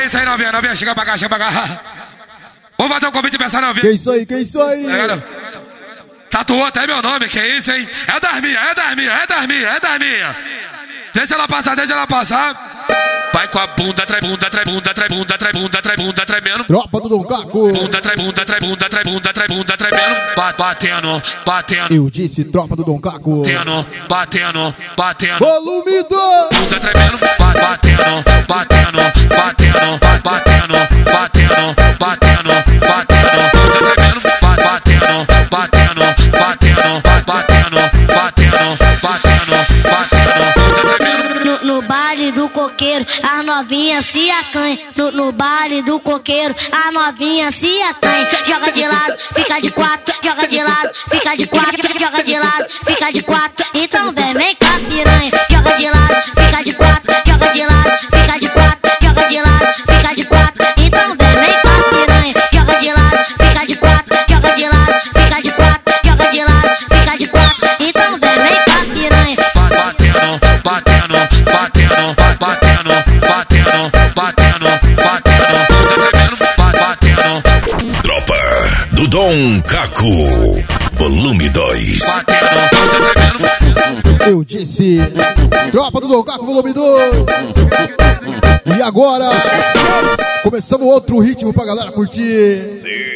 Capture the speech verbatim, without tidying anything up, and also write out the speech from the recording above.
é isso aí, novinha, novinha, chega pra cá, chega pra cá. Vamos fazer um convite pra essa novinha. Que isso aí, que isso aí? É, tatuou até meu nome, que isso, hein? É das minhas, é das minhas, é das minhas, é das minhas. Deixa ela passar, deixa ela passar. Vai com a bunda, trai bunda, trai bunda, trai bunda, trai bunda, trai bunda, tremendo. Tropa do Dom Caco. Bunda, trai bunda, trai bunda, trai bunda, trai bunda, tremendo. Batendo, batendo. Eu disse tropa do Dom Caco. Batendo, batendo, batendo. Volume dois. Bunda tremendo, batendo, batendo, batendo, batendo, batendo, batendo, batendo. Bunda tremendo, batendo, batendo, batendo, batendo, batendo, batendo, batendo. Bunda tremendo. No, no baile do coqueiro, a novinha se acanha. No, no baile do coqueiro, a novinha se acanha. Joga de lado, fica de quatro. Joga de lado, fica de quatro. Joga de lado, fica de quatro. Então vem, vem cá, piranha. Joga de lado, fica de quatro. Joga de lado, fica de quatro. Joga de lado, fica de quatro. Então vem, vem cá, piranha. Joga de lado, fica de quatro. Joga de lado, fica de quatro. Joga de lado, fica de quatro. Então vem, vem cá, piranha. Batendo, batendo, batendo, batendo, batendo, batendo, batendo, bunda tremendo, batendo. Tropa do Dom Caco, volume dois. Batendo, bunda tremendo. Eu disse tropa do Dom Caco, volume dois. E agora, começando outro ritmo pra galera curtir.